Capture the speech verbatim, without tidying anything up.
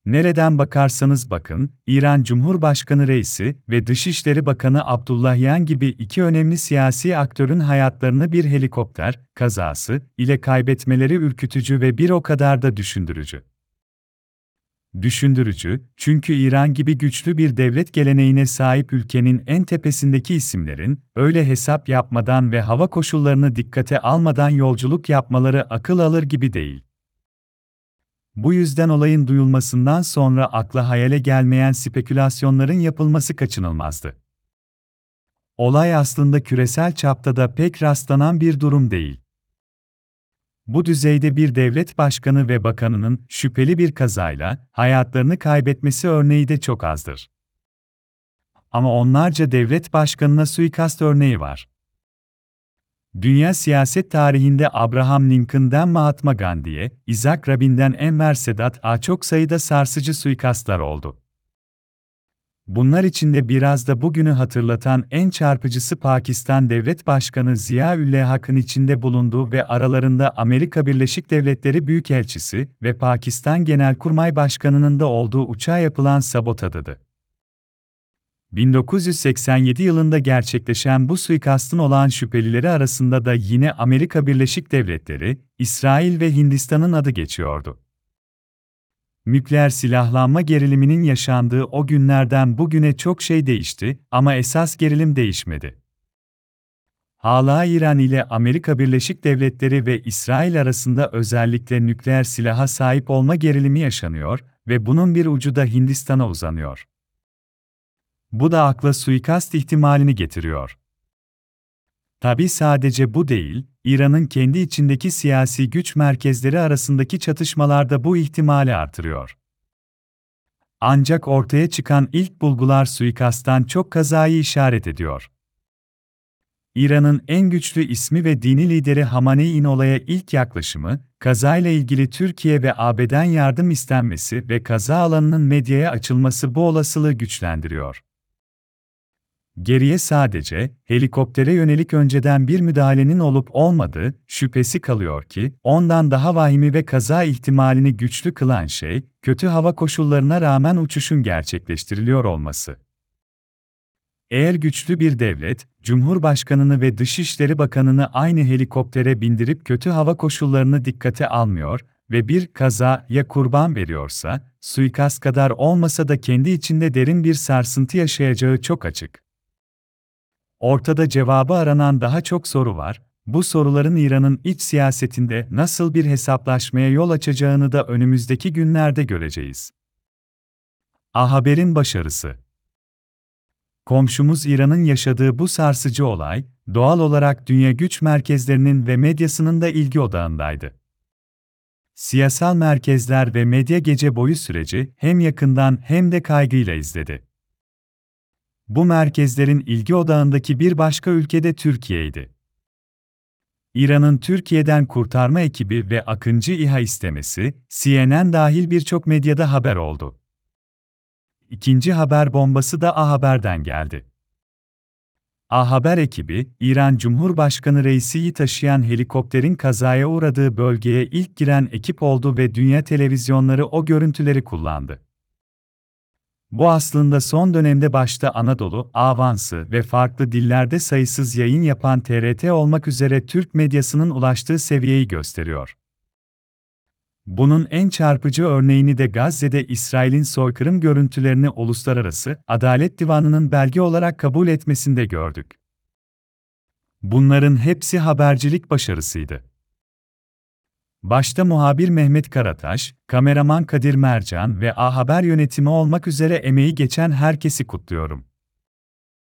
Nereden bakarsanız bakın, İran Cumhurbaşkanı Reisi ve Dışişleri Bakanı Abdullahian gibi iki önemli siyasi aktörün hayatlarını bir helikopter kazası ile kaybetmeleri ürkütücü ve bir o kadar da düşündürücü. Düşündürücü, çünkü İran gibi güçlü bir devlet geleneğine sahip ülkenin en tepesindeki isimlerin, öyle hesap yapmadan ve hava koşullarını dikkate almadan yolculuk yapmaları akıl alır gibi değil. Bu yüzden olayın duyulmasından sonra akla hayale gelmeyen spekülasyonların yapılması kaçınılmazdı. Olay aslında küresel çapta da pek rastlanan bir durum değil. Bu düzeyde bir devlet başkanı ve bakanının şüpheli bir kazayla hayatlarını kaybetmesi örneği de çok azdır. Ama onlarca devlet başkanına suikast örneği var. Dünya siyaset tarihinde Abraham Lincoln'den Mahatma Gandhi'ye, Isaac Rabin'den Enver Sedat'a çok sayıda sarsıcı suikastlar oldu. Bunlar içinde biraz da bugünü hatırlatan en çarpıcısı Pakistan Devlet Başkanı Ziya-ül Hak'ın içinde bulunduğu ve aralarında Amerika Birleşik Devletleri Büyükelçisi ve Pakistan Genelkurmay Başkanı'nın da olduğu uçağa yapılan sabotajıydı. bin dokuz yüz seksen yedi yılında gerçekleşen bu suikastın olağan şüphelileri arasında da yine Amerika Birleşik Devletleri, İsrail ve Hindistan'ın adı geçiyordu. Nükleer silahlanma geriliminin yaşandığı o günlerden bugüne çok şey değişti ama esas gerilim değişmedi. Hala İran ile Amerika Birleşik Devletleri ve İsrail arasında özellikle nükleer silaha sahip olma gerilimi yaşanıyor ve bunun bir ucu da Hindistan'a uzanıyor. Bu da akla suikast ihtimalini getiriyor. Tabii sadece bu değil, İran'ın kendi içindeki siyasi güç merkezleri arasındaki çatışmalar da bu ihtimali artırıyor. Ancak ortaya çıkan ilk bulgular suikasttan çok kazayı işaret ediyor. İran'ın en güçlü ismi ve dini lideri Hamanei'nin olaya ilk yaklaşımı, kazayla ilgili Türkiye ve A B D'den yardım istenmesi ve kaza alanının medyaya açılması bu olasılığı güçlendiriyor. Geriye sadece, helikoptere yönelik önceden bir müdahalenin olup olmadığı şüphesi kalıyor ki, ondan daha vahimi ve kaza ihtimalini güçlü kılan şey, kötü hava koşullarına rağmen uçuşun gerçekleştiriliyor olması. Eğer güçlü bir devlet, Cumhurbaşkanını ve Dışişleri Bakanını aynı helikoptere bindirip kötü hava koşullarını dikkate almıyor ve bir kazaya kurban veriyorsa, suikast kadar olmasa da kendi içinde derin bir sarsıntı yaşayacağı çok açık. Ortada cevabı aranan daha çok soru var, bu soruların İran'ın iç siyasetinde nasıl bir hesaplaşmaya yol açacağını da önümüzdeki günlerde göreceğiz. A Haber'in başarısı. Komşumuz İran'ın yaşadığı bu sarsıcı olay, doğal olarak dünya güç merkezlerinin ve medyasının da ilgi odağındaydı. Siyasal merkezler ve medya gece boyu süreci hem yakından hem de kaygıyla izledi. Bu merkezlerin ilgi odağındaki bir başka ülke de Türkiye'ydi. İran'ın Türkiye'den kurtarma ekibi ve Akıncı İHA istemesi, C N N dahil birçok medyada haber oldu. İkinci haber bombası da A Haber'den geldi. A Haber ekibi, İran Cumhurbaşkanı Reisi'yi taşıyan helikopterin kazaya uğradığı bölgeye ilk giren ekip oldu ve dünya televizyonları o görüntüleri kullandı. Bu aslında son dönemde başta Anadolu Avansı ve farklı dillerde sayısız yayın yapan T R T olmak üzere Türk medyasının ulaştığı seviyeyi gösteriyor. Bunun en çarpıcı örneğini de Gazze'de İsrail'in soykırım görüntülerini Uluslararası Adalet Divanı'nın belge olarak kabul etmesinde gördük. Bunların hepsi habercilik başarısıydı. Başta muhabir Mehmet Karataş, kameraman Kadir Mercan ve A Haber yönetimi olmak üzere emeği geçen herkesi kutluyorum.